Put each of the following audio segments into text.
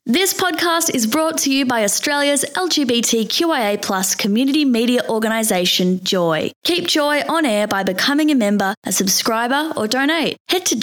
This podcast is brought to you by Australia's LGBTQIA+ community media organisation, Joy. Keep Joy on air by becoming a member, a subscriber or donate. Head to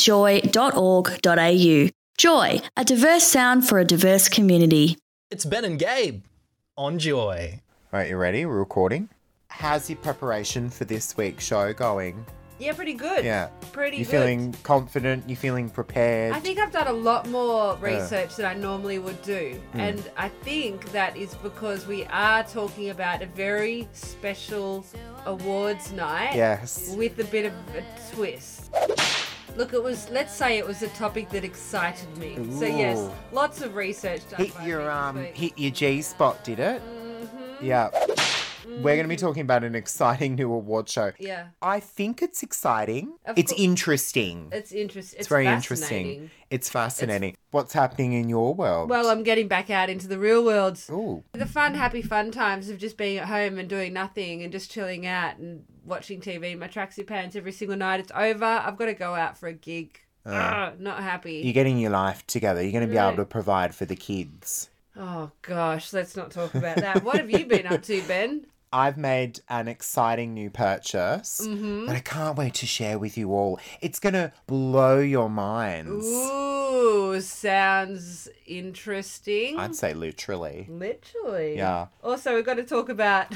joy.org.au. Joy, a diverse sound for a diverse community. It's Ben and Gabe on Joy. Right, you ready? We're recording. How's your preparation for this week's show going? Yeah, pretty good. Yeah. Pretty You good. feeling confident? You feeling prepared? I think I've done a lot more research than I normally would do. Hmm. And I think that is because we are talking about a very special awards night. Yes. With a bit of a twist. Look, let's say it was a topic that excited me. So yes, Ooh. lots of research done Hit by your me this week. hit your G spot, did it? Mm-hmm. Yeah. We're going to be talking about an exciting new award show. Yeah. I think it's exciting. Of It's course. interesting. It's interesting. It's very fascinating. interesting. It's fascinating. What's happening in your world? Well, I'm getting back out into the real world. Ooh. The happy fun times of just being at home and doing nothing and just chilling out and watching TV in my tracksuit pants every single night. It's over. I've got to go out for a gig. Not happy. You're getting your life together. You're going to be Right. able to provide for the kids. Oh, gosh. Let's not talk about that. What have you been up to, Ben? I've made an exciting new purchase Mm-hmm. that I can't wait to share with you all. It's going to blow your minds. Ooh, sounds interesting. I'd say literally. Literally. Yeah. Also, we've got to talk about...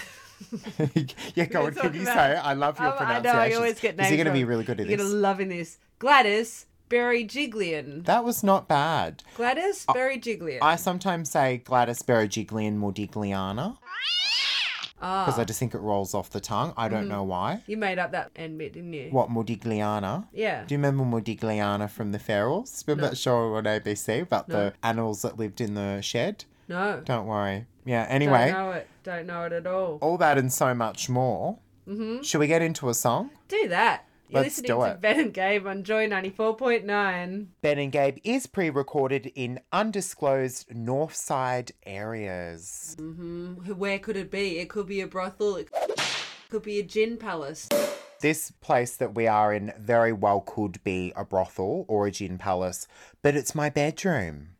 Yeah, go on. We're Can talking you about- say it? I love your I pronunciation. know, I always get names Is he going to be wrong. really good at You're this? going to love in this. Gladys Berejiklian. That was not bad. Gladys Berejiklian. I sometimes say Gladys Berejiklian Modigliana because I Ah, just think it rolls off the tongue. I don't know why. you made up that end bit, didn't you? What, Modigliana? Yeah. Do you remember Modigliana from the Ferals? Remember that show on ABC about the animals that lived in the shed? No. Don't worry. Yeah, anyway, Don't know it at all. all that and so much more. Mm-hmm. Should we get into a song? Do that. You're Let's listening do to it. Ben and Gabe on Joy 94.9. Ben and Gabe is pre-recorded in undisclosed Northside areas. Where could it be? It could be a brothel. It could be a gin palace. This place that we are in very well could be a brothel or a gin palace, but it's my bedroom.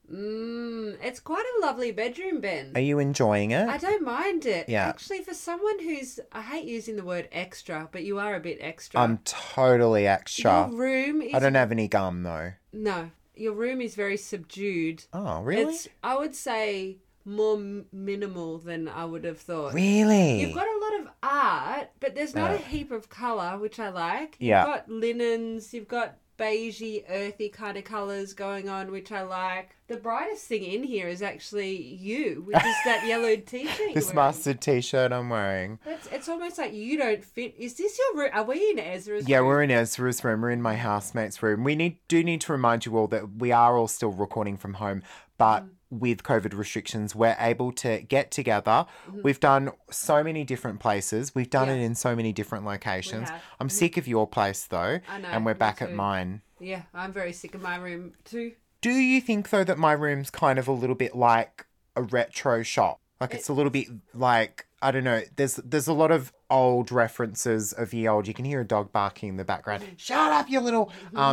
It's quite a lovely bedroom, Ben. Are you enjoying it? I don't mind it. Yeah. Actually, for someone who's... I hate using the word extra, but you are a bit extra. I'm totally extra. Your room is... I don't have any gum though. No. Your room is very subdued. Oh, really? It's, I would say, more minimal than I would have thought. Really? You've got a lot of art, but there's not a heap of colour, which I like. Yeah. You've got linens, you've got beigey, earthy kind of colours going on, which I like. The brightest thing in here is actually you, which is that yellow t-shirt This you're wearing. mustard t-shirt I'm wearing. It's almost like you don't fit. Is this your room? Are we in Ezra's Yeah, room? we're in Ezra's room. We're in my housemate's room. We do need to remind you all that we are all still recording from home, but with COVID restrictions, we're able to get together. We've done so many different places. We've done Yeah. it in so many different locations. have. I'm sick of your place though, I know, and we're me back at too. mine. Yeah, I'm very sick of my room too. Do you think though that my room's kind of a little bit like a retro shop? Like it's a little bit like, I don't know, there's a lot of old references of ye old. You can hear a dog barking in the background. Shut up, you little...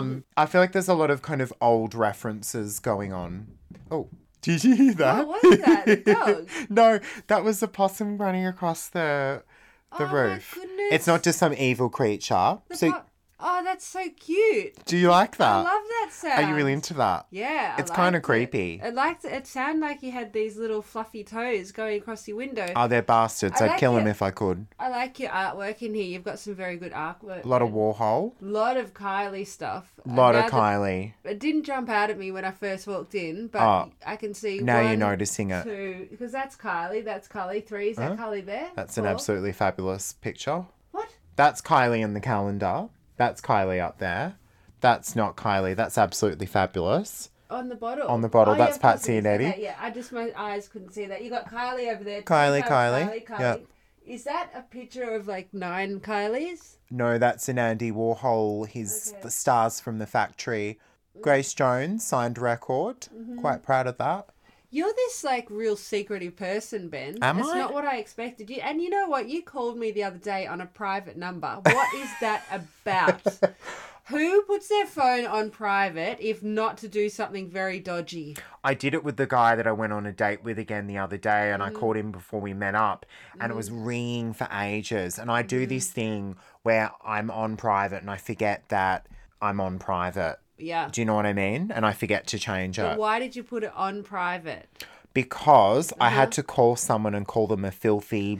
I feel like there's a lot of kind of old references going on. Oh, did you hear that? What was that? A dog? No, that was a possum running across the Oh, my roof. goodness. It's not just some evil creature. Oh, that's so cute. Do you like that? I love that sound. Are you really into that? Yeah, It's kinda liked it. creepy. It sounded like you had these little fluffy toes going across your window. Oh, they're bastards. I I'd like kill them it. if I could. I like your artwork in here. You've got some very good artwork. A lot of Warhol. lot of Kylie stuff. A lot of Now Kylie. It didn't jump out at me when I first walked in, but Oh, I can see now you're one, noticing it. two, because that's Kylie. That's Kylie. Three. Is that Kylie there? That's an Four. absolutely fabulous picture. What? That's Kylie in the calendar. That's Kylie up there. That's not Kylie. That's absolutely fabulous. On the bottle. On the bottle, Oh, that's yeah, of course Patsy I and can see Eddie. that. Yeah, my eyes couldn't see that. You got Kylie over there. Kylie, Two Kylie. Yeah. Is that a picture of like 9 Kylies? No, that's an Andy Warhol. The Stars from the Factory. Grace Jones signed record. Mm-hmm. Quite proud of that. You're this like real secretive person, Ben. Am That's I? not what I expected. You and you know what? You called me the other day on a private number. What is that about? Who puts their phone on private if not to do something very dodgy? I did it with the guy that I went on a date with again the other day, and I called him before we met up, and it was ringing for ages. And I do this thing where I'm on private and I forget that I'm on private. Yeah. Do you know what I mean? And I forget to change But it. why did you put it on private? Because I had to call someone and call them a filthy...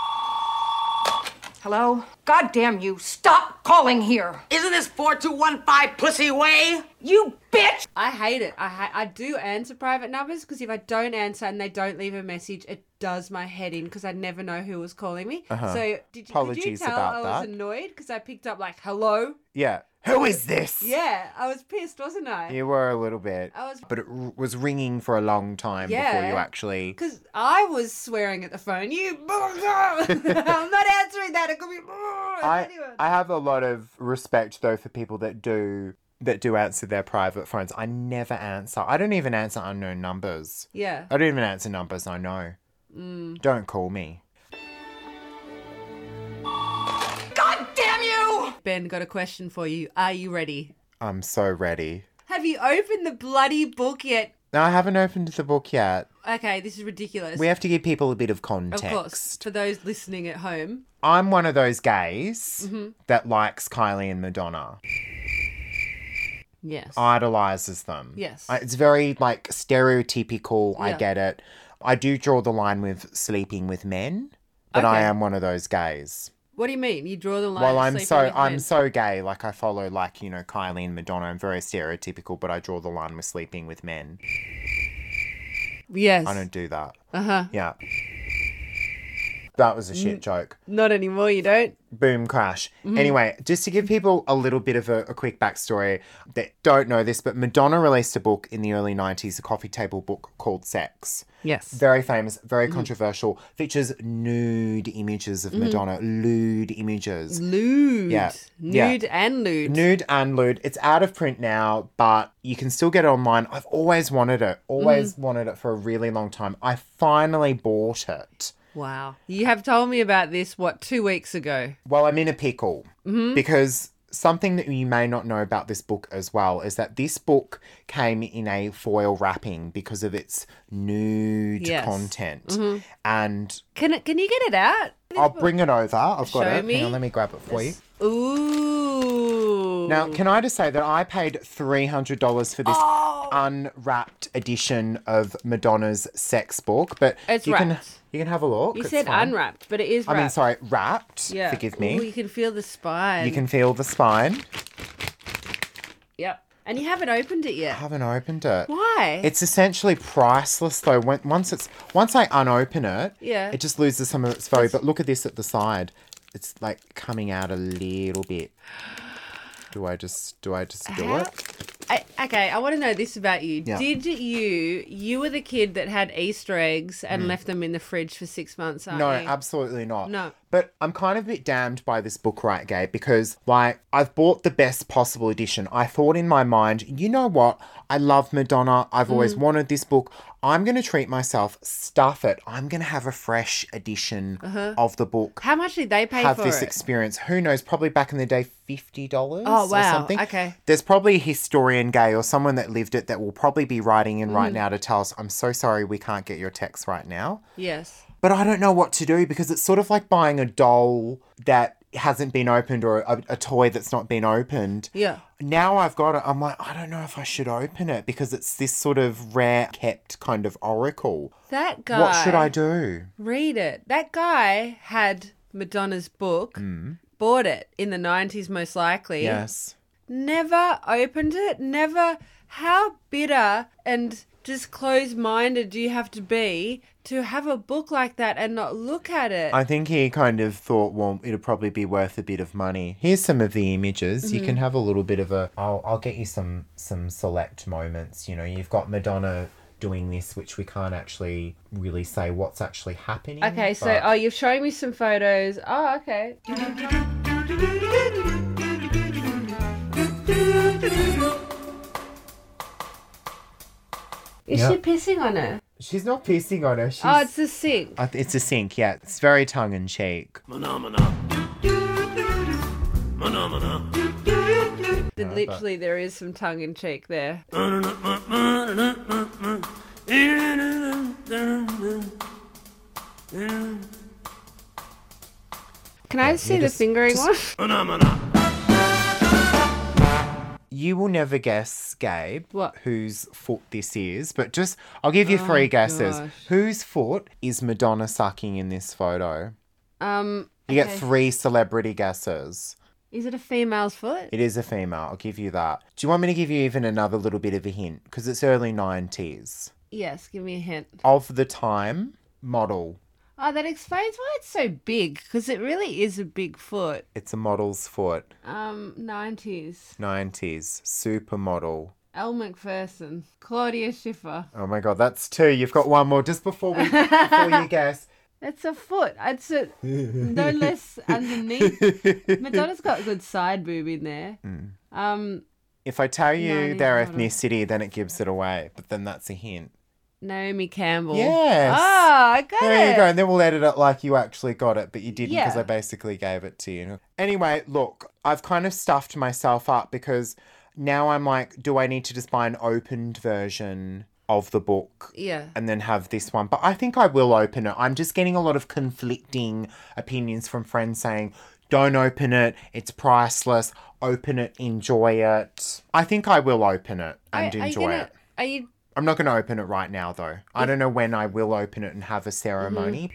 Hello? God damn you, stop calling here! Isn't this 4215 Pussy Way? You bitch! I hate it. I do answer private numbers because if I don't answer and they don't leave a message, it does my head in because I never know who was calling me. So could you Apologies tell about I was that. annoyed because I picked up like, hello? Yeah. Who is this? Yeah, I was pissed, wasn't I? You were a little bit. I was... But it was ringing for a long time before Yeah. you actually... Because I was swearing at the phone. You... I'm not answering that. It could be... I have a lot of respect, though, for people that do answer their private phones. I never answer. I don't even answer unknown numbers. Yeah. I don't even answer numbers I know. Don't call me. God damn you! Ben, got a question for you. Are you ready? I'm so ready. Have you opened the bloody book yet? No, I haven't opened the book yet. Okay, this is ridiculous. We have to give people a bit of Of context. course, for those listening at home. I'm one of those gays that likes Kylie and Madonna. Yes. Idolizes them. Yes. It's very, like, stereotypical. I Yeah. get it. I do draw the line with sleeping with men, but I Okay. am one of those gays. What do you mean? You draw the line. Well, of I'm sleeping with I'm men? so gay. Like, I follow, like, you know, Kylie and Madonna. I'm very stereotypical, but I draw the line with sleeping with men. Yes. I don't do that. Uh-huh. Yeah. That was a shit joke. Not anymore, you don't? Boom, crash. Mm-hmm. Anyway, just to give people a little bit of a quick backstory that don't know this, but Madonna released a book in the early 90s, a coffee table book called Sex. Yes. Very famous, very controversial, features nude images of Madonna, lewd images. Lewd. Yeah. Nude and lewd. Nude and lewd. It's out of print now, but you can still get it online. I've always wanted it. Always wanted it for a really long time. I finally bought it. Wow. You have told me about this, 2 weeks ago? Well, I'm in a pickle because something that you may not know about this book as well is that this book came in a foil wrapping because of its nude Yes. content. And Can you get it out? I'll bring it over. I've got Show it. me. Hang on, let me grab it for you. Ooh. Now, can I just say that I paid $300 for this unwrapped edition of Madonna's sex book, but It's you wrapped. can have a look. You It's said fine. unwrapped, but it is I wrapped. mean, sorry, wrapped. Yeah. Forgive me. Ooh, you can feel the spine. You can feel the spine. Yep. And you haven't opened it I yet. haven't opened it. Why? It's essentially priceless though. Once I unopen it, Yeah. it just loses some of its value. But look at this at the side. It's like coming out a little bit. Do I just do it? Okay, I want to know this about you. Yeah. Did you were the kid that had Easter eggs and left them in the fridge for 6 months, aren't No, you? absolutely not. No. But I'm kind of a bit damned by this book, right, Gabe? Because, like, I've bought the best possible edition. I thought in my mind, you know what? I love Madonna. I've always wanted this book. I'm going to treat myself, stuff it. I'm going to have a fresh edition of the book. How much did they pay Have for this it? experience. Who knows? Probably back in the day, $50 Oh, or wow. something. Okay. There's probably a historian, Gay, or someone that lived it that will probably be writing in right now to tell us, I'm so sorry we can't get your text right now. Yes. But I don't know what to do because it's sort of like buying a doll that hasn't been opened or a toy that's not been opened. Yeah. Now I've got it. I'm like, I don't know if I should open it because it's this sort of rare kept kind of oracle. That guy. What should I do? Read it. That guy had Madonna's book, bought it in the 90s most likely. Yes. Never opened it. Never. How bitter and just closed-minded do you have to be to have a book like that and not look at it? I think he kind of thought, well, it'll probably be worth a bit of money. Here's some of the images. You can have a little bit of a... I'll get you some select moments. You know, you've got Madonna doing this, which we can't actually really say what's actually happening. Okay, so but- you've shown me some photos. Oh, okay. Is Yep. she pissing on her? She's not pissing on her. She's... Oh, it's a sink. It's a sink, yeah. It's very tongue-in-cheek. Literally, there is some tongue in cheek there. Can I see the fingering one? You will never guess, Gabe, What? whose foot this is, but just, I'll give you three guesses. gosh. Whose foot is Madonna sucking in this photo? You Okay. get three celebrity guesses. Is it a female's foot? It is a female, I'll give you that. Do you want me to give you even another little bit of a hint? Because it's early 90s. Yes, give me a hint. Of the time, model. Oh, that explains why it's so big, because it really is a big foot. It's a model's foot. 90s. 90s. Supermodel. Elle Macpherson. Claudia Schiffer. Oh my god, that's two. You've got one more. Just before you guess. It's a foot. It's a no less underneath. Madonna's got a good side boob in there. If I tell you 90s their model. ethnicity, then it gives it away. But then that's a hint. Naomi Campbell. Yes. Oh, I got it. There you go. And then we'll edit it like you actually got it, but you didn't because Yeah. I basically gave it to you. Anyway, look, I've kind of stuffed myself up because now I'm like, do I need to just buy an opened version of the book? Yeah. And then have this one. But I think I will open it. I'm just getting a lot of conflicting opinions from friends saying, don't open it. It's priceless. Open it. Enjoy it. I think I will open it and enjoy it. Are you? I'm not going to open it right now, though. I don't know when I will open it and have a ceremony.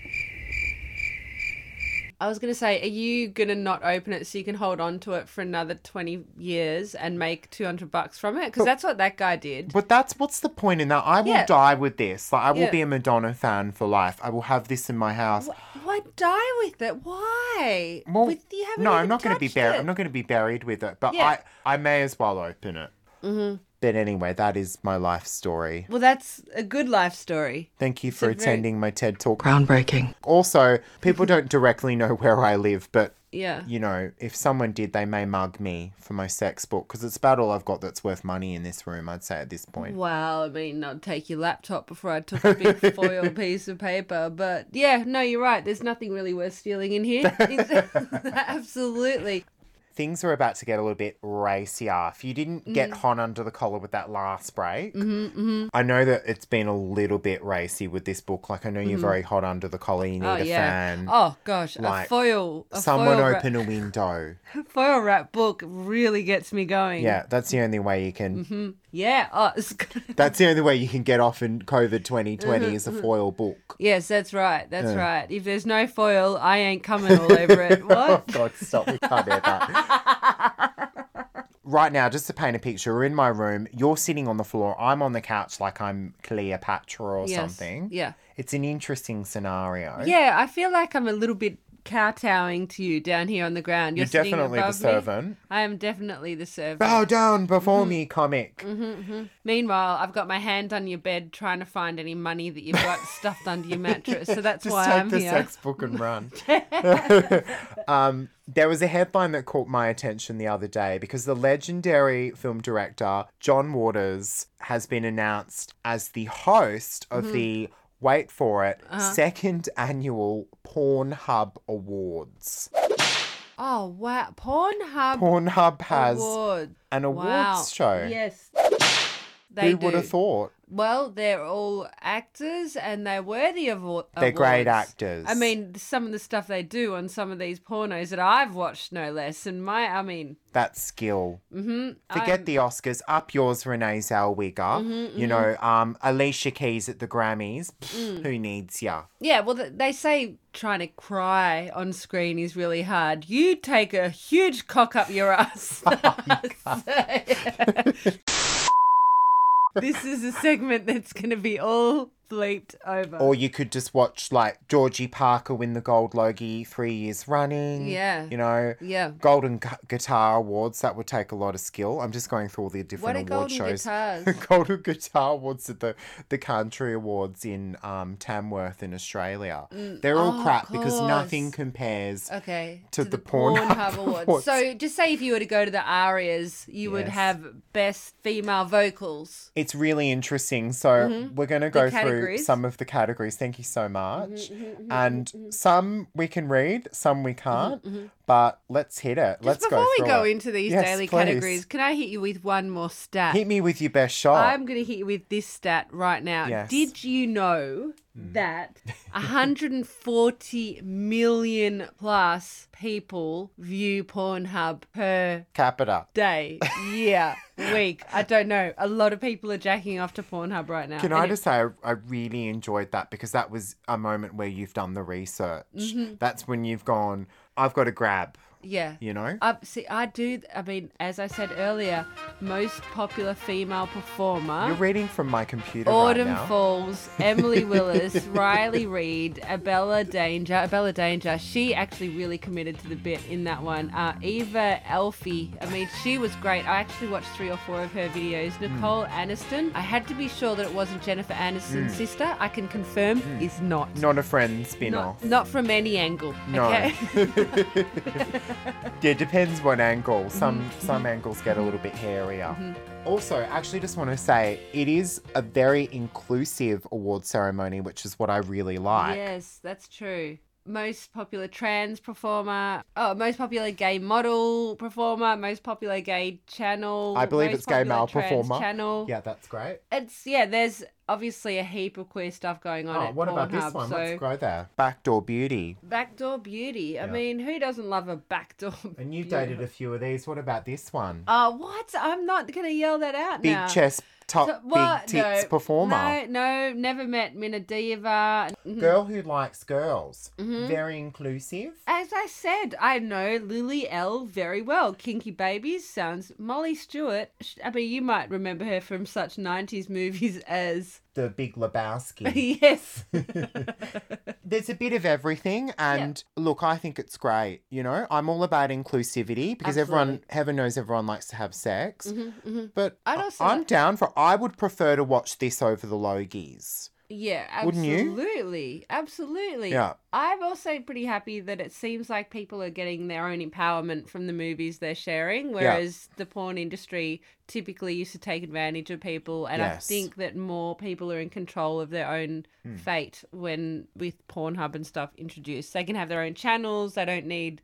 I was going to say, are you going to not open it so you can hold on to it for another 20 years and make $200 from it? Because that's what that guy did. But what's the point in that? I will Yeah. die with this. Like, I will Yeah. be a Madonna fan for life. I will have this in my house. Why die with it? Why? Well, You haven't no, even I'm not going to be touched buried. it. I'm not going to be buried with it. But Yeah. I may as well open it. Mm-hmm. But anyway, that is my life story. Well, that's a good life story. Thank you for a very- attending my TED Talk. Groundbreaking. Also, people don't directly know where I live, but Yeah. you know, if someone did, they may mug me for my sex book because it's about all I've got that's worth money in this room, I'd say at this point. Well, I mean, I'd take your laptop before I took a big foil piece of paper. But yeah, no, you're right. There's nothing really worth stealing in here. Absolutely. Things are about to get a little bit racier. If you didn't get hot under the collar with that last break, I know that it's been a little bit racy with this book. Like, I know you're very hot under the collar. You need Oh, a yeah. fan. Oh, gosh. Like, a foil Someone wrap- open a window. foil wrap book really gets me going. Yeah, that's the only way you can. Yeah. Oh, it's good. That's the only way you can get off in COVID 2020 is a foil book. Yes, that's right. That's right. If there's no foil, I ain't coming all over it. What? God, stop. We can't have that. Right now, just to paint a picture, we're in my room. You're sitting on the floor. I'm on the couch like I'm Cleopatra or Yes. something. Yeah. It's an interesting scenario. Yeah, I feel like I'm a little bit kowtowing to you down here on the ground. You're sitting definitely the above me. servant. I am definitely the servant. Bow down before me, comic. Meanwhile, I've got my hand on your bed trying to find any money that you've got stuffed under your mattress. So that's Just why take I'm the here. sex book and run. There was a headline that caught my attention the other day because the legendary film director John Waters has been announced as the host of the, wait for it, second annual Pornhub Awards. Oh, wow. Pornhub Pornhub has Award. an awards Wow. show. Yes. They Who would have do. thought? Well, they're all actors and they're worthy of awards. They're great actors. I mean, some of the stuff they do on some of these pornos that I've watched, no less. And That skill. Forget the Oscars. Up yours, Renee Zellweger. You know, Alicia Keys at the Grammys. Pfft, who needs ya? yeah, well, they say trying to cry on screen is really hard. You take a huge cock up your ass. This is a segment that's going to be all bleeped over. Or you could just watch like Georgie Parker win the Gold Logie 3 years running. Yeah. You know. Yeah. Golden Guitar Awards. That would take a lot of skill. I'm just going through all the What different are award golden shows. guitars? Golden Guitar Awards at the Country Awards in Tamworth in Australia. They're all crap because course. nothing compares. Okay. To the Pornhub Awards. Awards. So just say if you were to go to the ARIAs, you would Yes. have best female vocals. It's really interesting. So we're going to go through categories. some of the categories. Thank you so much. And some we can read, some we can't. But let's hit it. Let's go Before we through go it. into these Yes, daily please. categories, can I hit you with one more stat? Hit me with your best shot. I'm going to hit you with this stat right now. Yes. Did you know that 140 million plus people view Pornhub per Capita. day, year, week? I don't know. A lot of people are jacking off to Pornhub right now. Can And I just say I really enjoyed that because that was a moment where you've done the research. That's when you've gone, I've got to grab, Yeah. you know? I mean, as I said earlier, most popular female performer. You're reading from my computer Autumn right now. Falls, Emily Willis, Riley Reid, Abella Danger. She actually really committed to the bit in that one. Eva Elfie. I mean, she was great. I actually watched 3 or 4 of her videos. Nicole Aniston. I had to be sure that it wasn't Jennifer Aniston's sister. I can confirm is not. Not a friend spin-off. Not from any angle. No. Okay? Yeah, depends what angle. Some angles get a little bit hairier. Also, actually just want to say, it is a very inclusive award ceremony, which is what I really like. Yes, that's true. Most popular trans performer, most popular gay model performer, most popular gay channel. I believe most it's gay popular male trans performer. Channel. Yeah, that's great. There's obviously a heap of queer stuff going on at What about this Pornhub, one? so- Let's go there. Backdoor Beauty. Backdoor Beauty. I mean, who doesn't love a backdoor? And you beauty? dated a few of these. What about this one? What? I'm not gonna yell that out Big now. chest, big tits performer. No, never met Mina Diva. Girl who likes girls. Mm-hmm. Very inclusive. As I said, I know Lily L very well. Kinky Babies sounds. Molly Stewart. I mean, you might remember her from such 90s movies as. The Big Lebowski. Yes. There's a bit of everything, and look, I think it's great. You know, I'm all about inclusivity because everyone, heaven knows, everyone likes to have sex. But I'd also I'm like- down for. I would prefer to watch this over the Logies. Yeah, Wouldn't you? absolutely. Absolutely. Yeah. I'm also pretty happy that it seems like people are getting their own empowerment from the movies they're sharing, whereas the porn industry typically used to take advantage of people. And I Yes. think that more people are in control of their own fate when with Pornhub and stuff introduced. They can have their own channels. They don't need,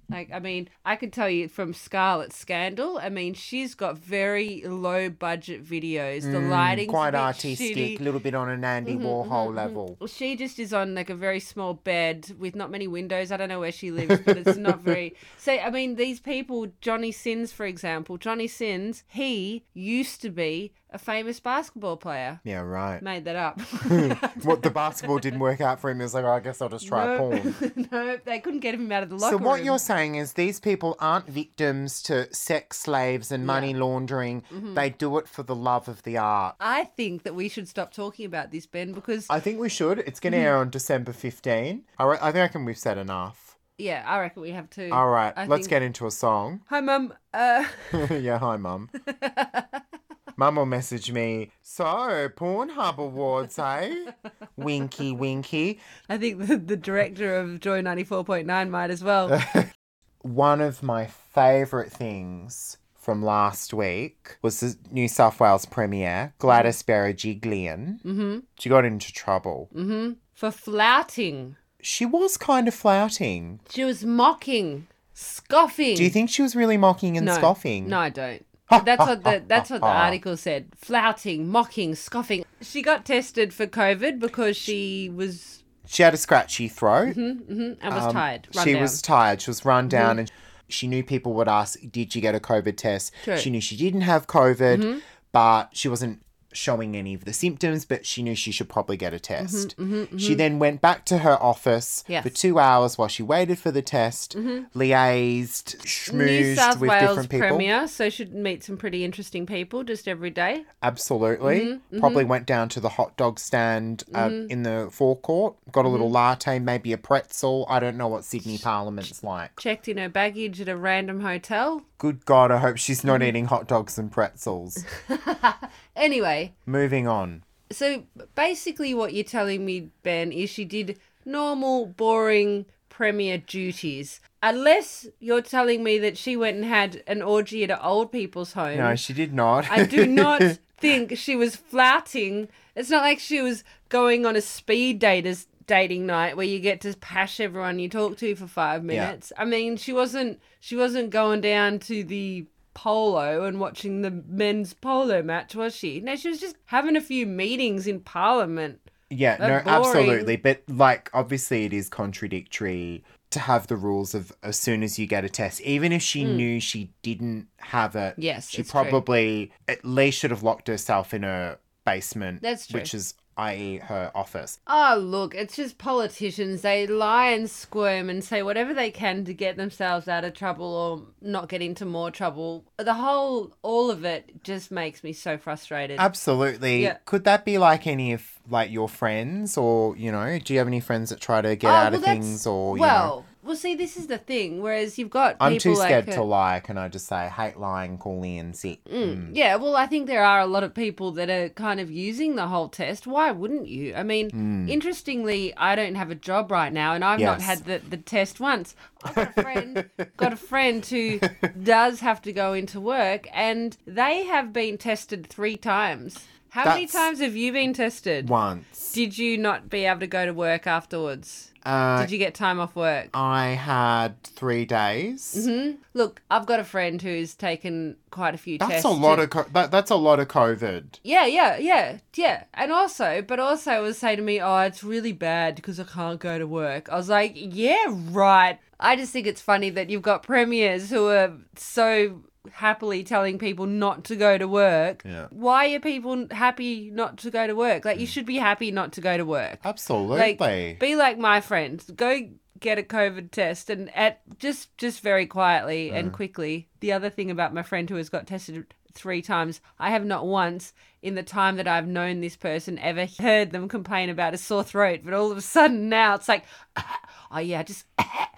I could tell you from Scarlett's Scandal, I mean, she's got very low budget videos. The lighting's Quite a bit artistic, shitty. a little bit on an Andy Warhol level. She just is on like a very small bed with not many windows. I don't know where she lives, but it's not very. So, I mean, these people, Johnny Sins, for example, Johnny Sins, he used to be a famous basketball player. Yeah, right. Made that up. What, the basketball didn't work out for him? He was like, I guess I'll just try porn. No, they couldn't get him out of the locker So what room. you're saying is these people aren't victims to sex slaves and money laundering. They do it for the love of the art. I think that we should stop talking about this, Ben, because I think we should. It's going to air on December 15. I reckon we've said enough. yeah, I reckon we have to. All right, I let's think- get into a song. Hi, Mum. Yeah, hi, Mum. Mum will message me, so, Pornhub Awards, eh? Winky, winky. I think the director of Joy 94.9 might as well. One of my favourite things from last week was the New South Wales premiere, Gladys Berejiklian. Mm-hmm. She got into trouble. For flouting. She was kind of flouting. She was mocking, scoffing. Do you think she was really mocking and scoffing? No, I don't. That's what the article said. Flouting, mocking, scoffing. She got tested for COVID because she was She had a scratchy throat. and was tired. Run She down. was tired. She was run down and she knew people would ask, did you get a COVID test? True. She knew she didn't have COVID, but she wasn't showing any of the symptoms, but she knew she should probably get a test. She then went back to her office Yes. for 2 hours while she waited for the test, liaised, New schmoozed South with Wales different people. Premier, so should meet some pretty interesting people just every day. Absolutely. Probably went down to the hot dog stand in the forecourt, got a little latte, maybe a pretzel. I don't know what Sydney Parliament's like. Checked in her baggage at a random hotel. Good God, I hope she's not eating hot dogs and pretzels. Anyway, Moving on. so basically what you're telling me, Ben, is she did normal, boring Premier duties. Unless you're telling me that she went and had an orgy at an old people's home. No, she did not. I do not think she was flouting. It's not like she was going on a speed dating night where you get to pash everyone you talk to for 5 minutes. I mean, she wasn't going down to the polo and watching the men's polo match, was she? No, she was just having a few meetings in Parliament. Yeah, They're no, boring. absolutely. But, like, obviously it is contradictory to have the rules of as soon as you get a test. Even if she knew she didn't have it, Yes, she it's true. probably at least should have locked herself in her basement, That's true. which is, i.e. her office. Oh, look, it's just politicians. They lie and squirm and say whatever they can to get themselves out of trouble or not get into more trouble. All of it just makes me so frustrated. Absolutely. Yeah. Could that be like any of like your friends, or, you know, do you have any friends that try to get Oh, out of well, that's- things, or, you know? Well, see, this is the thing. Whereas you've got people I'm too scared like to lie, can I just say? Hate lying, call in sick. Yeah, well, I think there are a lot of people that are kind of using the whole test. Why wouldn't you? I mean, interestingly, I don't have a job right now, and I've not Yes. had the test once. I've got a friend who does have to go into work, and they have been tested 3 times. How many That's- times have you been tested? Once. Did you not be able to go to work afterwards? Uh, Did you get time off work? I had 3 days. Look, I've got a friend who's taken quite a few tests. That's a lot of that's a lot of COVID. Yeah. And also was saying to me, oh, it's really bad because I can't go to work. I was like, yeah, right. I just think it's funny that you've got premiers who are so happily telling people not to go to work. Yeah. Why are people happy not to go to work? Like, you should be happy not to go to work. Absolutely. Like, be like my friend. Go get a COVID test and just very quietly and quickly. The other thing about my friend who has got tested 3 times, I have not once in the time that I've known this person ever heard them complain about a sore throat. But all of a sudden now it's like, oh yeah, just...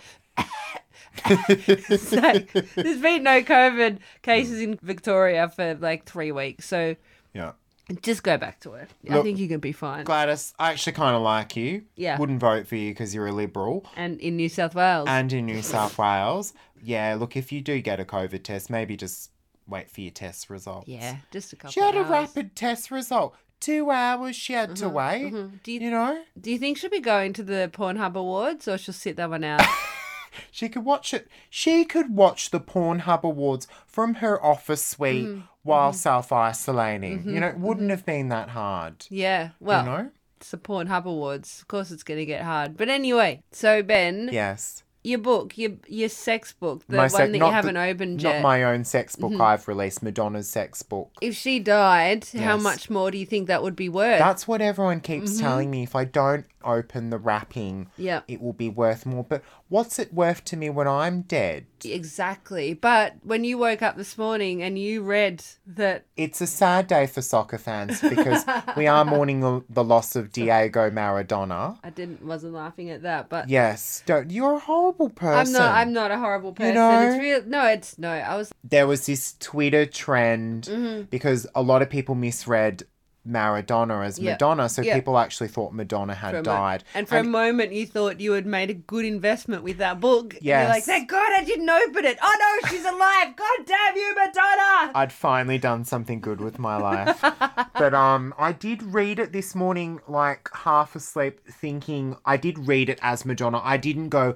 So, there's been no COVID cases in Victoria for like 3 weeks. So Yeah. just go back to work. I Look, think you can be fine. Gladys, I actually kind of like you. Yeah. Wouldn't vote for you because you're a Liberal. And in New South Wales. And in New South Wales. Yeah, look, if you do get a COVID test, maybe just wait for your test results. yeah, just a couple She had a hours. rapid test result. 2 hours she had to wait. Do You know? Do you think she'll be going to the Pornhub Awards or she'll sit that one out? She could watch it. She could watch the Pornhub Awards from her office suite while self-isolating. You know, it wouldn't have been that hard. Yeah, well, You know? it's the Pornhub Awards. Of course it's going to get hard. But anyway, so Ben, Yes. your book, your sex book, the My one sec- that you not haven't the- opened Not yet. my own sex book. I've released Madonna's sex book. If she died, how Yes. much more do you think that would be worth? That's what everyone keeps telling me. If I don't open the wrapping, Yeah. it will be worth more. But what's it worth to me when I'm dead? Exactly. But when you woke up this morning and you read that, It's a sad day for soccer fans because we are mourning the loss of Diego Maradona. wasn't laughing at that, but Yes, you're a horrible person. I'm not a horrible person. know? It's real. No, I was There was this Twitter trend Mm-hmm. because a lot of people misread Maradona as Yeah. Madonna, so Yeah. people actually thought Madonna had died. And for a moment, you thought you had made a good investment with that book. And Yes. you're like, thank God I didn't open it. Oh no, she's alive. God damn you, Madonna. I'd finally done something good with my life. But I did read it this morning, like half asleep, thinking I did read it as Madonna. I didn't go,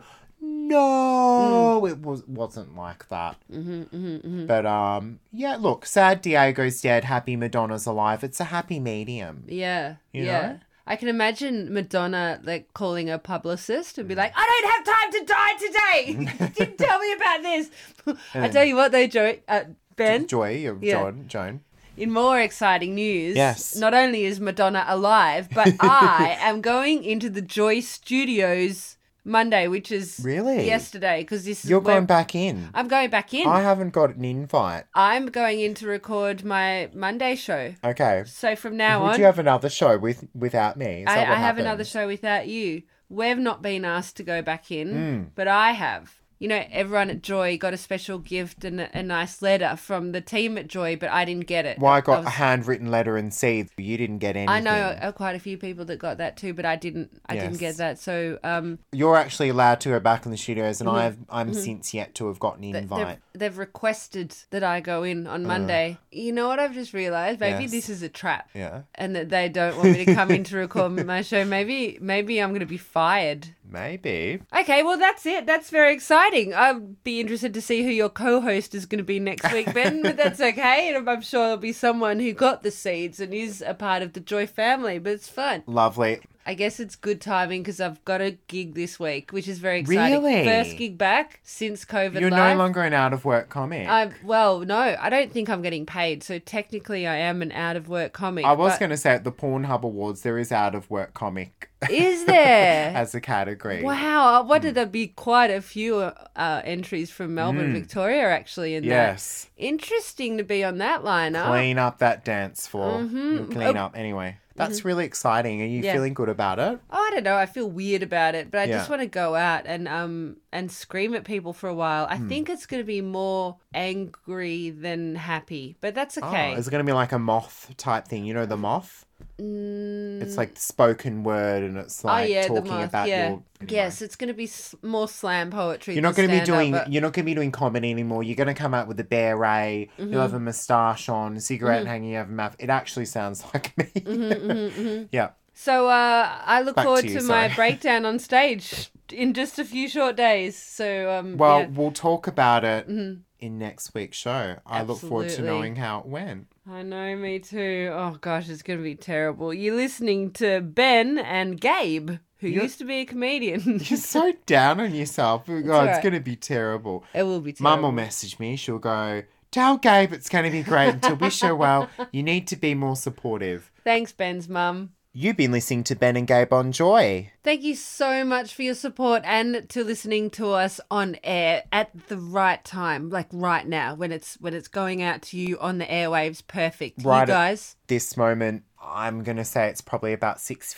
no, it wasn't like that. But yeah, look, sad Diego's dead, happy Madonna's alive. It's a happy medium. Yeah. You yeah. know? I can imagine Madonna like calling a publicist and be like, I don't have time to die today. Didn't tell me about this. I tell you what though, Ben, Joy, or Yeah. Joan. in more exciting news, Yes. not only is Madonna alive, but I am going into the Joy Studios Monday, which is Really? yesterday, because this You're is where going back in. I'm going back in. I haven't got an invite. I'm going in to record my Monday show. Okay. So from now Would on, you have another show without me? Is that I what have another happens? show without you. We've not been asked to go back in, but I have. everyone at Joy got a special gift and a nice letter from the team at Joy, but I didn't get it. Well, I got a handwritten letter and seeds. You didn't get anything. I know quite a few people that got that too, but I didn't get that. So you're actually allowed to go back in the studios, and I'm since yet to have gotten an invite. They've requested that I go in on Monday. You know what I've just realised? Maybe this is a trap. Yeah. And that they don't want me to come in to record my show. Maybe I'm going to be fired. Maybe. Okay, well, that's it. That's very exciting. I'll be interested to see who your co-host is going to be next week, Ben, but that's okay. And I'm sure there'll be someone who got the seeds and is a part of the Joy family, but it's fun. Lovely. I guess it's good timing because I've got a gig this week, which is very exciting. Really? First gig back since COVID. You're no longer an out-of-work comic. Well, no, I don't think I'm getting paid. So technically I am an out-of-work comic. I was going to say at the Pornhub Awards, there is out-of-work comic. Is there? As a category. Wow. What did there be? Quite a few entries from Melbourne, Victoria, actually, in yes. that. Interesting to be on that lineup. Clean up that dance floor. Clean up. Anyway. That's really exciting. Are you feeling good about it? Oh, I don't know. I feel weird about it, but I just want to go out and scream at people for a while. I think it's going to be more angry than happy, but that's okay. Oh, is it going to be like a Moth type thing? You know the Moth? It's like spoken word, and it's like talking about your. Anyway. Yes, it's going to be more slam poetry. You're not going to be doing. You're not going to be doing comedy anymore. You're going to come out with a beret. You'll have a moustache on, a cigarette hanging out of your mouth. It actually sounds like me. Yeah. So I look forward to my sorry. breakdown on stage in just a few short days. So we'll talk about it in next week's show. I look forward to Absolutely. knowing how it went. I know, me too. Oh, gosh, it's going to be terrible. You're listening to Ben and Gabe, who used to be a comedian. You're so down on yourself. Oh, God, it's going to be terrible. It will be terrible. Mum will message me. She'll go, tell Gabe it's going to be great and to wish her well. You need to be more supportive. Thanks, Ben's mum. You've been listening to Ben and Gabe on Joy. Thank you so much for your support and to listening to us on air at the right time, like right now, when it's going out to you on the airwaves. Perfect. Right, you guys. At this moment, I'm going to say it's probably about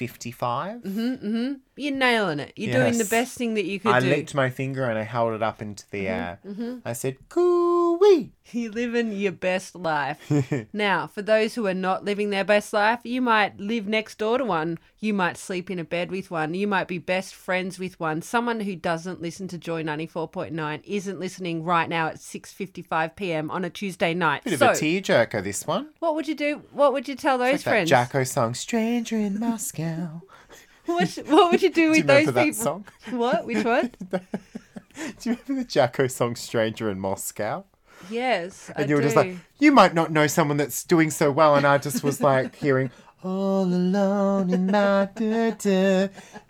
6:55. You're nailing it. You're doing the best thing that you could do. I licked my finger and I held it up into the air. I said, coo-wee. You're living your best life. Now, for those who are not living their best life, you might live next door to one. You might sleep in a bed with one. You might be best friends with one. Someone who doesn't listen to Joy 94.9 isn't listening right now at 6:55 p.m. on a Tuesday night. Bit of a tearjerker, this one. What would you do? What would you tell those It's like friends? that Jacko song, Stranger in Moscow. What would you do with Do you remember those that people? song? What? Which one? Do you remember the Jacko song, Stranger in Moscow? Yes, And I you were do. just like, you might not know someone that's doing so well. And I just was like hearing, all alone in my da-da,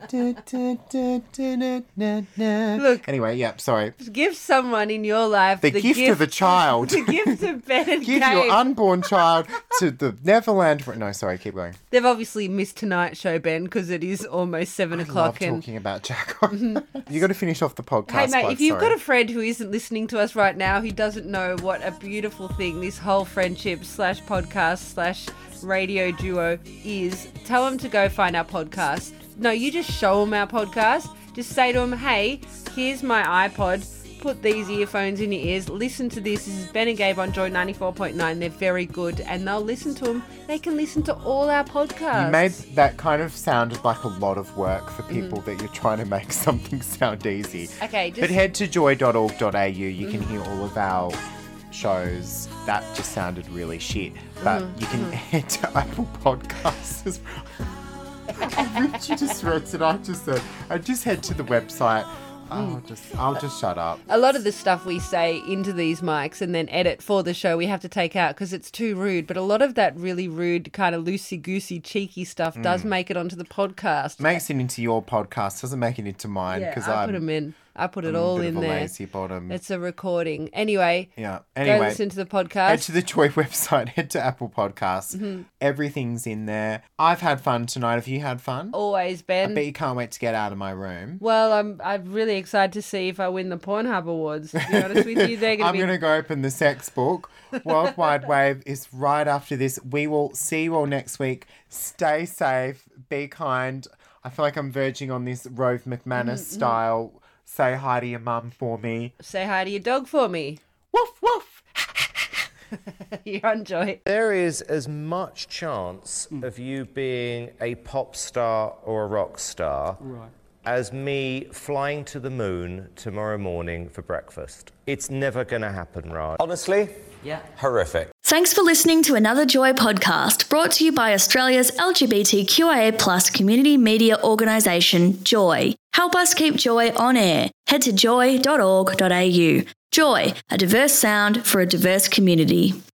da-da-da-da-da-da-da. Look. Anyway, yeah, sorry. Give someone in your life The gift of a child. The gift of Ben and Give Gabe. your unborn child to the Neverland. No, sorry, keep going. They've obviously missed tonight's show, Ben, because it is almost 7 I love o'clock. And talking about Jacko. You got to finish off the podcast. hey, mate, bud, if you've sorry. got a friend who isn't listening to us right now, who doesn't know what a beautiful thing this whole friendship / podcast / radio duo is, tell them to go find our podcast. No, you just show them our podcast. Just say to them, hey, here's my iPod. Put these earphones in your ears. Listen to this. This is Ben and Gabe on Joy 94.9. They're very good, and they'll listen to them. They can listen to all our podcasts. You made that kind of sounded like a lot of work for people that you're trying to make something sound easy. Okay, just... But head to joy.org.au. You can hear all of our shows. That just sounded really shit. But you can head to Apple Podcasts. You just read it. I just head to the website. I'll just shut up. A lot of the stuff we say into these mics and then edit for the show we have to take out because it's too rude. But a lot of that really rude, kind of loosey-goosey, cheeky stuff does make it onto the podcast. Makes it into your podcast, doesn't make it into mine. Yeah, Because I put them in. I put it I'm a all bit in of a there. lazy bottom. It's a recording. Anyway, Yeah. go Anyway, listen to the head podcast. to the Joy website, head to Apple Podcasts. Everything's in there. I've had fun tonight. Have you had fun? Always, I Ben. bet you can't wait to get out of my room. Well, I'm really excited to see if I win the Pornhub Awards. To be honest with you, they're going I'm to be... going to go open the sex book. World Wide Wave is right after this. We will see you all next week. Stay safe. Be kind. I feel like I'm verging on this Rove McManus style Say hi to your mum for me. Say hi to your dog for me. Woof, woof. You're on Joy. There is as much chance of you being a pop star or a rock star as me flying to the moon tomorrow morning for breakfast. It's never going to happen, Raj. Honestly, horrific. Thanks for listening to another Joy podcast brought to you by Australia's LGBTQIA+ community media organisation, Joy. Help us keep Joy on air. Head to joy.org.au. Joy, a diverse sound for a diverse community.